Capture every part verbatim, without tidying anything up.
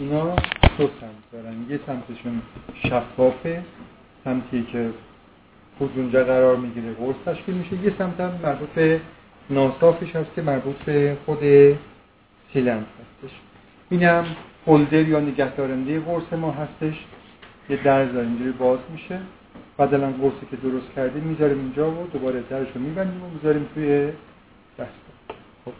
اینا دو سمت دارن. یه سمتشون شفافه، سمتی که خود اونجا قرار میگیره قرص تشکیل میشه. یه سمت هم مربوط به ناصافش هست که مربوط به خود سیلندر هستش. اینم هولدر یا نگهدارنده قرص ما هستش. یه درز داره اینجوری باز میشه. بعد الان قرصی که درست کردیم میذاریم اینجا و دوباره درش رو میبندیم و میذاریم توی دستگاه. خب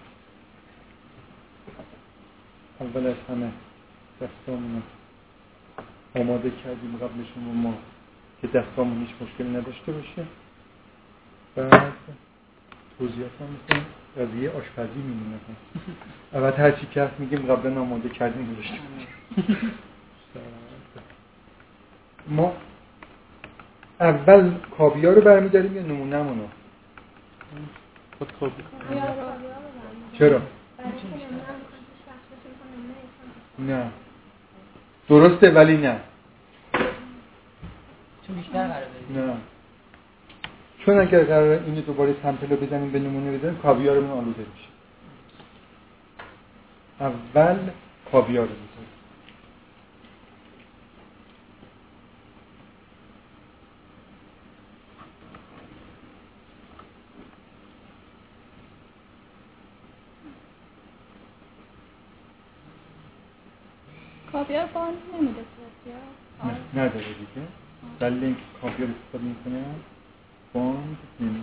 اول از همه دستامون رو آماده کردیم قبلشون و ما که دستامون هیچ مشکلی نداشته باشه. بعد توضیحات هم میکنم قضیه آشپزی میمونه. اول هرچی که میگیم قبلا آماده کردیم گذاشته ما اول کاویار رو برمیداریم یا نمونه‌مون رو؟ خود کاویار. چرا؟ نه درسته ولی نه چون بیشتر قراره نه چون اگر قراره اینو دوباره سمپل رو بزنیم به نمونه بزنیم کاویارمون آلوده میشه. اول کاویار رو بزنیم. کاویار باند نمیده کاویار؟ نه نداره دیگه. دلیل اینکه کاویار استفاده میکنه باند نمیده.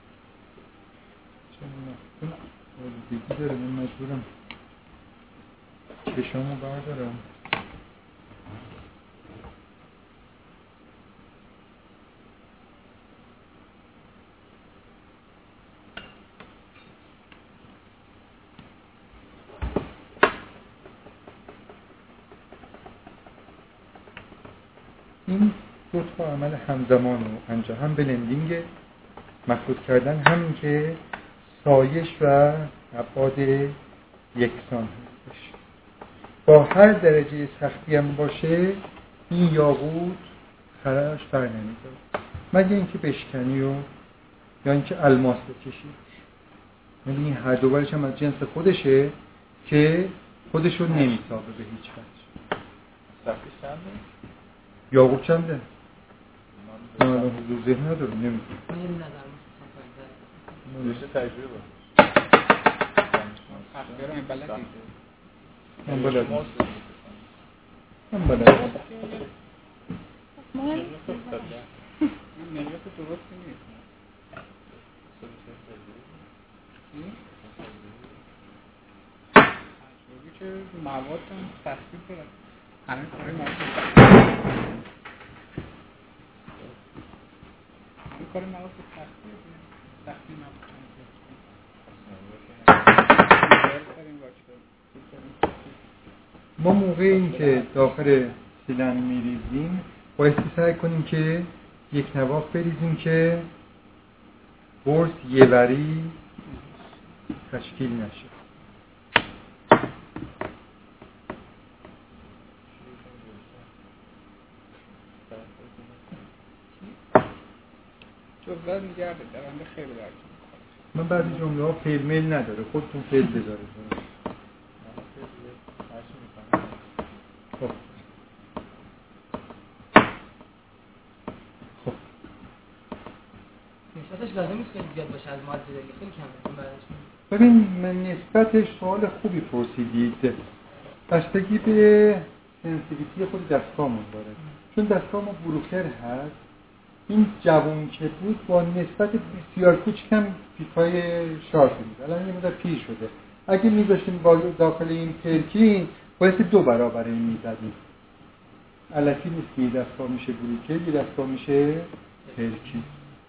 چون نفتون آلودگی داره من مجبورم چشامو بردارم. این دو تا عمل همزمان رو انجام هم بلندینگ مخلوط کردن همین که سایش و ابعاد یکسان هستش. با هر درجه سختی هم باشه این یاقوت خرش بر نمی‌داره مگه اینکه بشکنی و یا اینکه الماس بکشی. یعنی این هر دو برش هم از جنس خودشه که خودشو نمیتابه به هیچ وجه. سختیش چنده؟ یاقوت چنده؟ نه الان حضور ذهن ندارم نمیدونم. نوشته تجربه بود. اخبار من بلد دیده. من بلد من بلد مهم نمیاد تو درست نیست. تجربی که مواد هم تخصیل داره. همه کاری مواد همه کاری مواد تخصیل داره. تخصیل مواد ما موقع این که داخل سیلندر میریزیم بایستی سعی کنیم که یک نواخت بریزیم که قرص یه وری تشکیل نشه. جزوه میگرده درنده خیلی برد. من بعضی جمله ها فعل میل نداره خودتون فعل بذاره. خب خب نسبتش لازم نیست که زیاد باشه از ماده دیگه خیلی کمه بعدش. ببین من نسبتش سوال خوبی پرسیدید. بستگی به سنسیتیویتی خود دستگاهمون داره. چون دستگاه ما بروکر هست این جوون که بود با نسبت بسیار کوچکم پیکای شارپ میده. الان یه مقدار پیر شده. اگه میذاشتیم با داخل این پرکی باید دو برابر این میزدیم. الکی نیست که یه دستگاه میشه بروکر یه دستگاه میشه پرکی.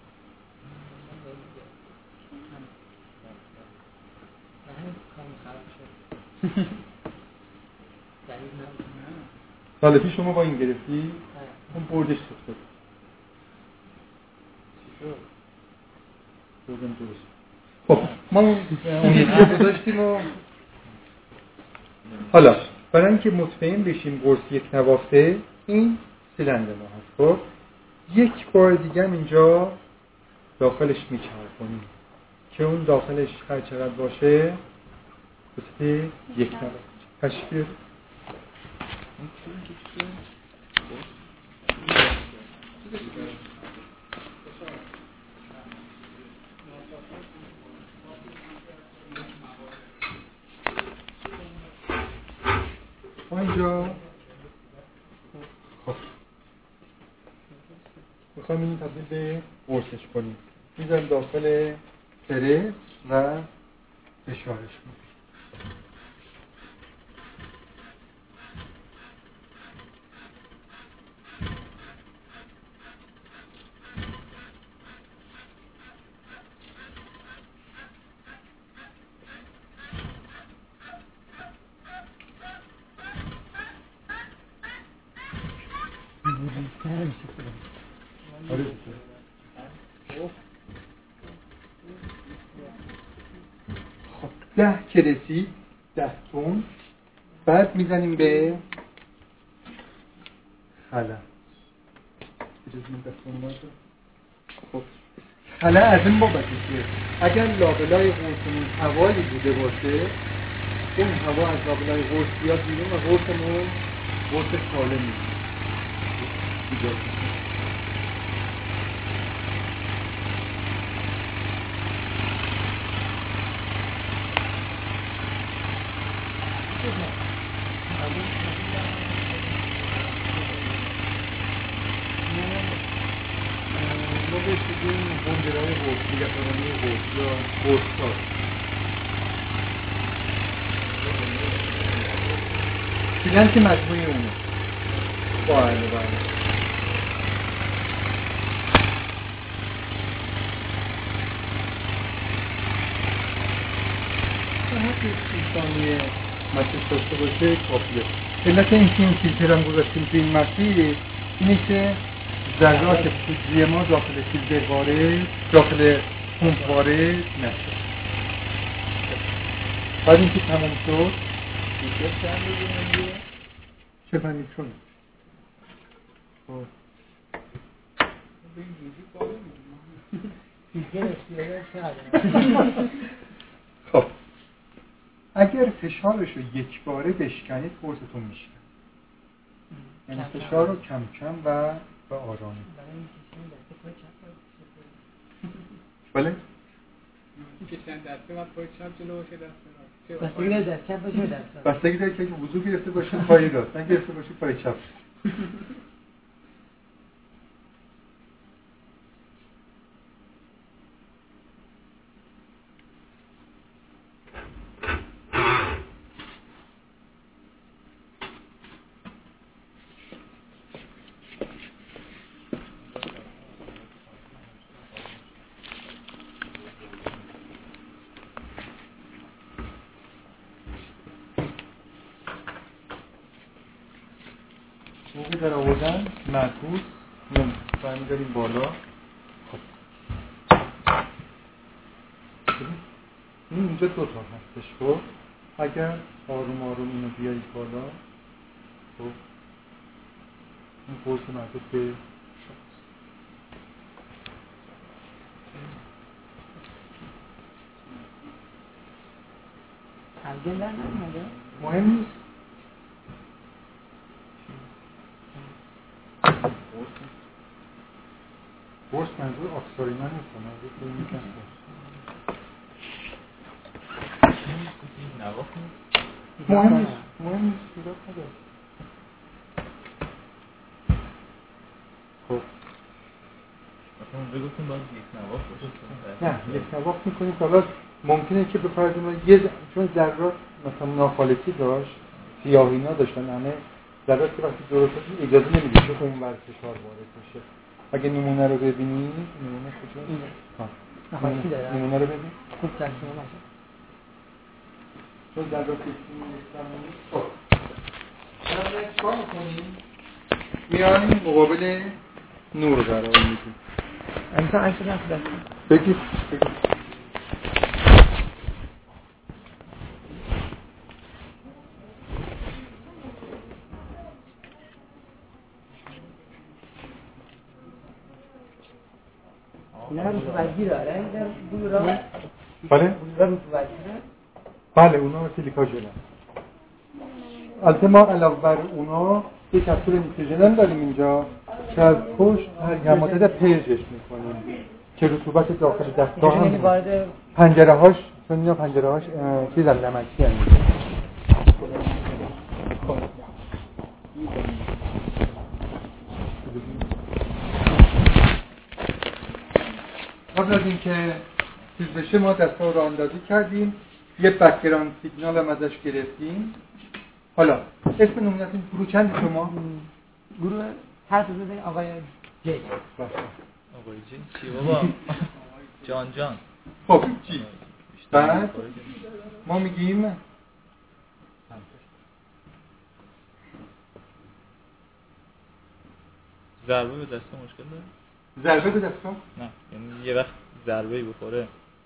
سال پیش شما با این گرفتی؟ اون بردش سفته بردم درست. خب ما اون یکی گذاشتیم و حالا برای اینکه مطمئن بشیم قرص یک نواخته این سیلندر ما هست. خب یک بار دیگه اینجا داخلش میچرخونیم که اون داخلش هر چقدر باشه بسید یک نواخت تشکیل ما اینجا خب میخوایم این تبدیل به قرصش کنیم. میذاریم داخل پرس و فشارش کنیم. خب ده که رسید، ده تون، بعد میزنیم به خلا. خب خلا از این بابت که اگر لابلای قرصمون هوایی بوده باشه، اون هوا از لابلای قرص بیاد بیرون و قرصمون قرص سالم میشه. ما بشیدیم بندرهای قرصی یا فرانی قرص یا قرص دیدن که مجموعی اونه بله بله هر سی ثانیه مسیح داشته باشه کافیه. علت این که این فیلتر هم گذاشتیم تو این مسیح اینه که ذرات پودری ما داخل فیلتر وارد داخل پمپ وارد نشه. بعد اینکه تمام شد فیلتر چند رو بگیره؟ چه میترون؟ خب اگر فشارش رو یک باره بشکنید قرصتون میشه. یعنی فشار رو کم کم و به آرامی. بله؟ که چند دسته من پای چپ جلو باشه دست بستگی داره دست چپ باشه دست بستگی داره که وضو گرفته باشه پای راست، نه گرفته باشه پای چپ. موقعی در آوردن معکوس برمی داریم بالا. خب این اینجا دو تا هستش. خب اگر آروم آروم اینو بیایید بالا، خب این قرص مربوط به شماست. همگن در نمیده؟ مهم نیست. قرص منظور آکسارینا نیست، منظور که این میکنه مهم نیست. مهم نیست ایراد نداره. خب بگوتون باید یک نواخت باشه. نه یک نواخت میکنیم. حالا ممکنه که بفرضیم ما یه چون ذرات مثلا ناخالصی داشت، سیاهینا داشتن، همه ذرات که وقتی درست شد اجازه نمیده که اون ور فشار وارد بشه. اگه نمونه رو ببینید، نمونه کجاست؟ ها ناخالصی داره. نمونه رو ببین. خوب ترسیم باشه. چون ذرات نیستن. خب الان چیکار می‌کنیم؟ میایم مقابل نور قرار میدیم. امسا عکس نفس بگید بگید. اینا رو متوجه داره این دورا بله؟ اونها رو متوجه بله اونا سیلیکا ژل. البته ما علاوه بر اونا یک کپسول نیتروژن داریم اینجا که از پشت پرگمادد پرژش میکنیم که رطوبت داخل دستگاه هم وارد پنجره هاش چون اینا پنجره هاش چیز از نمکی هم قبل از اینکه چیز بشه ما دستگاه رو اندازی کردیم، یه بک‌گراند سیگنال هم ازش گرفتیم. حالا اسم نمونتون گروه چند شما؟ گروه حرف بزنید آقای جی. آقای جی چی بابا؟ جان جان. خب چی؟ بعد ما میگیم ضربه به دست مشکل داره؟ ضربه به دستم؟ نه یعنی یه وقت ضربه‌ای بخوره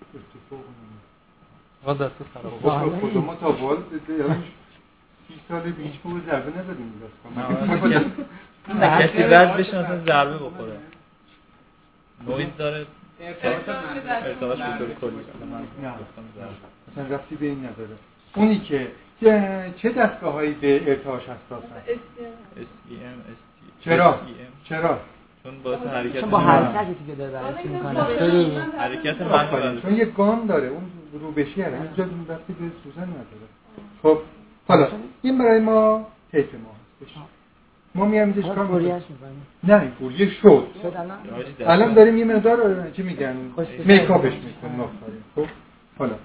آقا دست خراب خب خود ما تا بال یعنی سی سال پیش بود ضربه ندادیم دستم نه کسی رد بشه مثلا ضربه بخوره نویز داره ارتباطش به طور کلی نه مثلا رفتی به این نداره. اونی که چه دستگاه‌هایی به ارتعاش حساسن؟ اس ای ام چرا؟ چرا؟ چون باعث حرکت چون با حرکتی که داره برش میکنه حرکت منفی چون یه گام داره اون روبشی هره اینجا رفتی به سوزن نداره. خب حالا این برای ما تیپ ما هستش. ما میام اینجا چیکار می‌کنیم؟ نه فوریه شد. الان داریم یه مقدار چی میگن؟ میکاپش میکنیم آفرین. خب حالا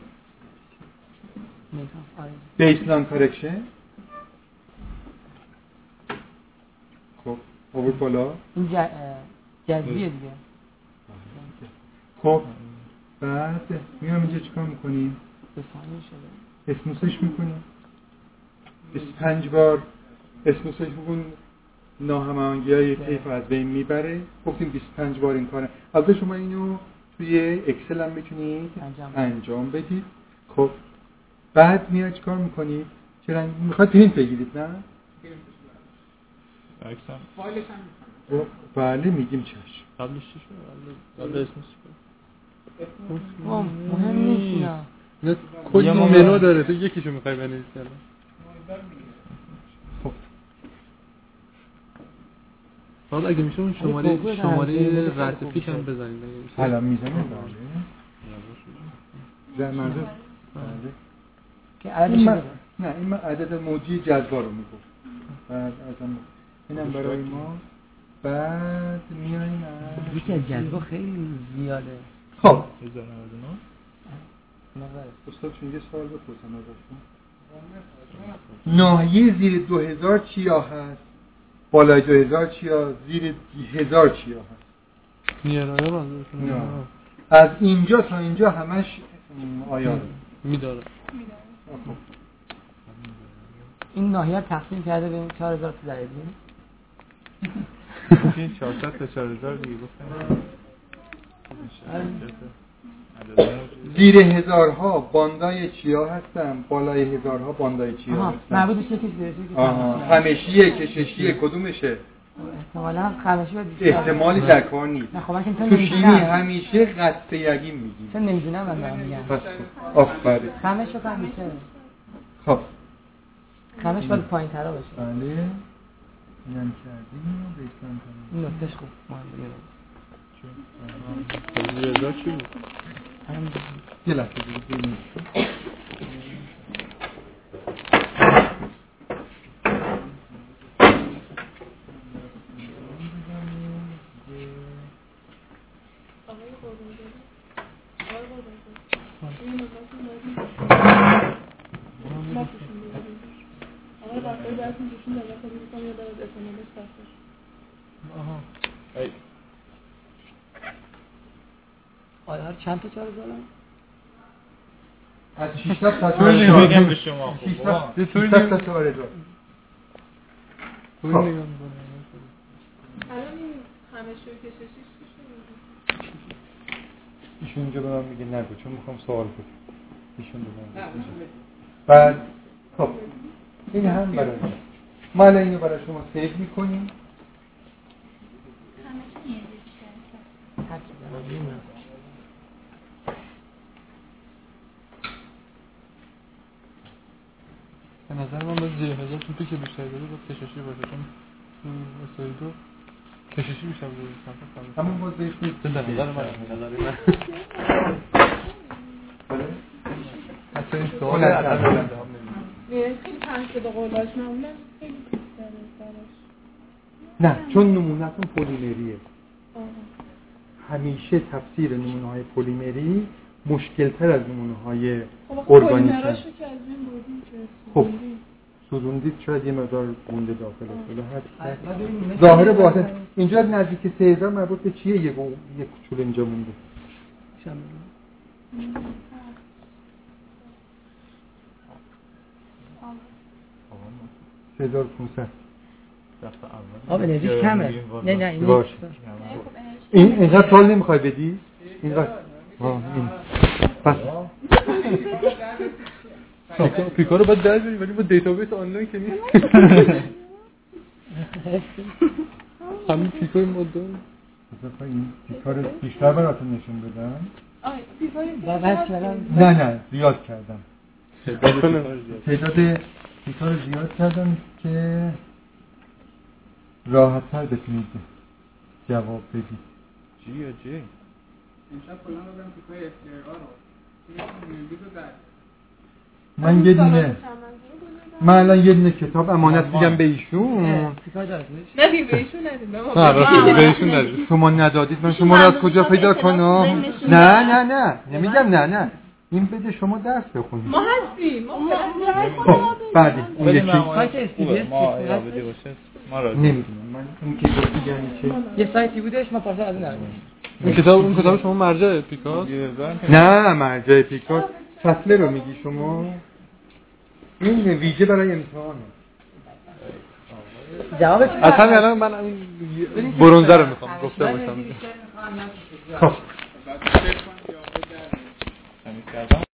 بیسلاین کارکشن. خب آور بالا این جذبیه دیگه. خب بعد میام اینجا چیکار میکنیم؟ بفهمی شده اسموسش میکنیم بیست و پنج بار اسموسش میکنیم ناهماهنگی های تیپ از بین میبره. گفتیم بیست و پنج بار این کاره. البته شما اینو توی اکسل هم میتونید انجام, انجام بدید. خب بعد میاد چیکار میکنید؟ چه رنگ میخواد پرینت بگیرید نه؟ عکسم فایلش هم میخوام. بله میگیم چش قبلش چی شد؟ قبل اسمش مهم نیست نه کلی منو داره تو یکیشو میخوای بنویسی الان. خب حالا اگه میشه اون شماره شماره رد فیش هم بزنید حالا میزنیم بله در مرزه بله که عددش بده. نه این عدد موجی جذبا رو میگفت. بعد ازم اینم برای ما. بعد میایم از یکی از جذبا خیلی زیاده. خب هزار و نود و نه استاد چون یه سوال بپرسم ازتون. ناحیه زیر دو هزار چیا هست؟ بالای دو هزار چیا؟ زیر هزار چیا هست؟ میارایه بازرشون نه از اینجا تا اینجا همش آیا میداره. این ناحیه تقسیم کرده به این چهار هزار تا زریدی؟ این چهارصد تا چهار هزار دیگه گفتن. زیر هزارها باندای چیا هستن؟ بالای هزارها باندای چیا هستن؟ مربوط به چیزی برسه که خمشیه کششیه کدومشه؟ احتمالاً خمشی و بیشتر احتمالی در کار نیست. نه خب من که تو شیمی همیشه قطع یقین میگیم. چون نمیدونم من دارم میگم. پس آفرین. خمش و خمشه. خب خمش باید پایین ترا باشه. بله. اینم کردیم بیسلاین کنیم. این نکتهش خوب مهم دیگه. زیر هزار چی بود؟ یه لحظه دیگه ببینید. آیا چند تا چهار هزار از ششصد تا چهار هزار میگم به شما ششصد تا چهار هزار الان الان این خمشه و کششیش چی شده؟ ایشون اینجا به من میگه نگو چون میخوام سوال کنم. ایشون به من بعد خب این هم برای ما الان اینو برای شما سیو میکنیم. به نظر من باید جهازا توپی که بیشتر داره باید کششی باشه، چون تو استوری دو کششی بیشتر بوده. همون باز بهش نیست. به نظر من نظر من حتی این سوال از از خیلی پنج شده قولاش معمولا خیلی بیشتره براش. نه، چون نمونه‌تون پلیمریه. همیشه تفسیر نمونه‌های پلیمری مشکل‌تر از نمونه‌های ارگانیک هست. خب سوزوندید شاید یه مقدار گونده داخل است. ظاهر باطن اینجا نزدیک سه هزار مربوط به چیه؟ یک یک کوچولو اینجا مونده. سه هزار و پانصد. آب انرژیش کمه. نه نه این باشه. این اینقدر سال نمیخوای بدی؟ اینقدر ها این بس پیکا پیکا رو باید در بیاری ولی با دیتابیس آنلاین که نیست. همین پیکای ما داریم. مثلا این پیکا رو بیشتر براتون نشون بدم. آه پیکای بس کردم. نه نه زیاد کردم. تعداد پیکا رو زیاد کردم که راحت‌تر بتونید جواب بدید. جی یا جی امشب کلا دادم پیکای افترا رو. من یه دونه من الان یه دونه کتاب امانت میدم به ایشون. ندیم به ایشون ندیم. نه راست به ایشون ندید. شما ندادید من شما رو از کجا پیدا کنم؟ نه نه نه نمیگم نه نه این بده شما درس بخونید. ما هستیم. خب بعد اون ولی یکی سایت استودیو ما یابدی باشه ما راضی. نمیدونم من اون کتاب یعنی چه؟ یه سایتی بودش ما پارسال از اون نرمیم. این کتاب اون کتاب شما مرجع پیکاس؟ نه مرجع پیکاس فصله رو میگی شما؟ این ویژه برای امتحانه. جوابش اصلا الان من این برنزه رو میخوام گفته باشم. خب همین کردم